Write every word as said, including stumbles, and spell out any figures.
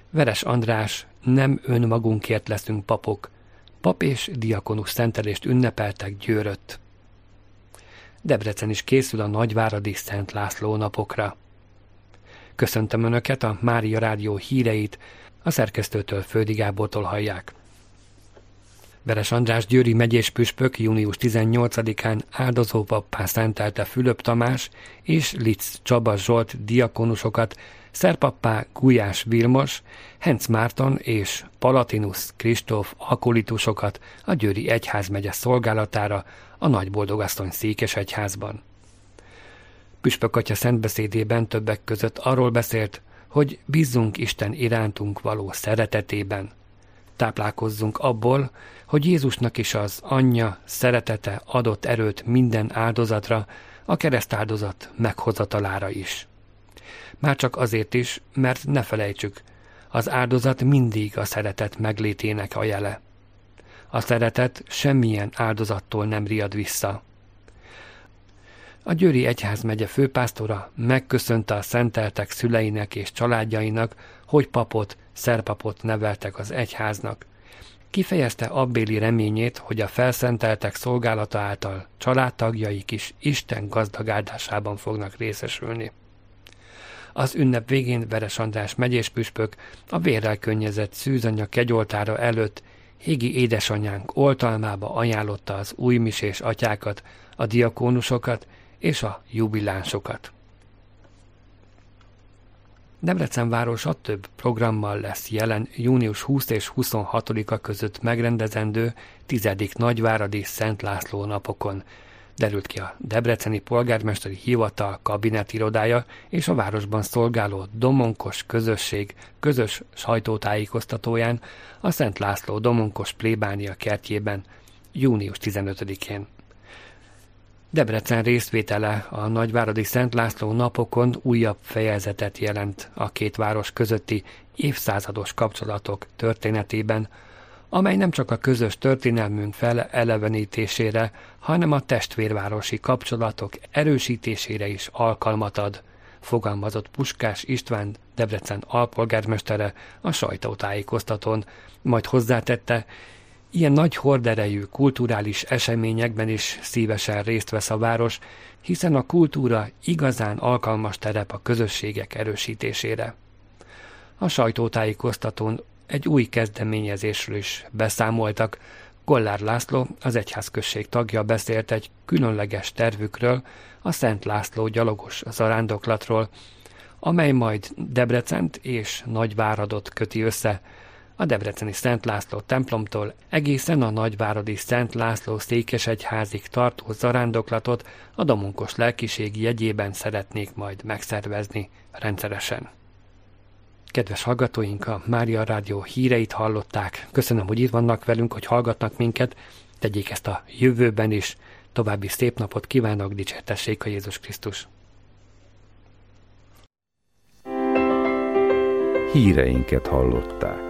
Veres András, nem önmagunkért leszünk papok. Pap és diakonus szentelést ünnepeltek Győrött. Debrecen is készül a nagyváradi Szent László napokra. Köszöntöm Önöket, a Mária Rádió híreit a szerkesztőtől, Földi Gábortól hallják. Veres András győri megyés püspök június tizennyolcadikán áldozópappá szentelte Fülöp Tamás és Litz Csaba Zsolt diakonusokat, szerpappá Gulyás Vilmos, Henc Márton és Palatinus Kristóf akolitusokat a Győri Egyházmegye szolgálatára a Nagyboldogasszony székesegyházban. Püspök atya szentbeszédében többek között arról beszélt, hogy bízzunk Isten irántunk való szeretetében. Táplálkozzunk abból, hogy Jézusnak is az anyja szeretete adott erőt minden áldozatra, a keresztáldozat meghozatalára is. Már csak azért is, mert ne felejtsük, az áldozat mindig a szeretet meglétének a jele. A szeretet semmilyen áldozattól nem riad vissza. A Győri Egyházmegye főpásztora megköszönte a szenteltek szüleinek és családjainak, hogy papot, szerpapot neveltek az egyháznak. Kifejezte abbéli reményét, hogy a felszenteltek szolgálata által családtagjaik is Isten gazdag áldásában fognak részesülni. Az ünnep végén Veres András megyés püspök a vérrel könnyezett szűzanya kegyoltára előtt hégi édesanyánk oltalmába ajánlotta az újmisés atyákat, a diakónusokat és a jubilánsokat. Debrecen városa több programmal lesz jelen június huszadika és huszonhatodika között megrendezendő tizedik nagyváradi Szent László napokon, derült ki a Debreceni Polgármesteri Hivatal kabinetirodája és a városban szolgáló Domonkos közösség közös sajtótájékoztatóján a Szent László Domonkos plébánia kertjében június tizenötödikén. Debrecen részvétele a nagyváradi Szent László napokon újabb fejezetet jelent a két város közötti évszázados kapcsolatok történetében, amely nem csak a közös történelmünk felelevenítésére, hanem a testvérvárosi kapcsolatok erősítésére is alkalmat ad, fogalmazott Puskás István Debrecen alpolgármestere a sajtótájékoztatón, majd hozzátette, ilyen nagy horderejű kulturális eseményekben is szívesen részt vesz a város, hiszen a kultúra igazán alkalmas terep a közösségek erősítésére. A sajtótájékoztatón egy új kezdeményezésről is beszámoltak. Kollár László, az egyházközség tagja beszélt egy különleges tervükről, a Szent László gyalogos zarándoklatról, amely majd Debrecent és Nagyváradot köti össze, a debreceni Szent László templomtól egészen a nagyváradi Szent László székesegyházig tartó zarándoklatot a domonkos lelkiség jegyében szeretnék majd megszervezni rendszeresen. Kedves hallgatóink, a Mária Rádió híreit hallották. Köszönöm, hogy itt vannak velünk, hogy hallgatnak minket. Tegyék ezt a jövőben is. További szép napot kívánok, dicsértessék a Jézus Krisztus. Híreinket hallották.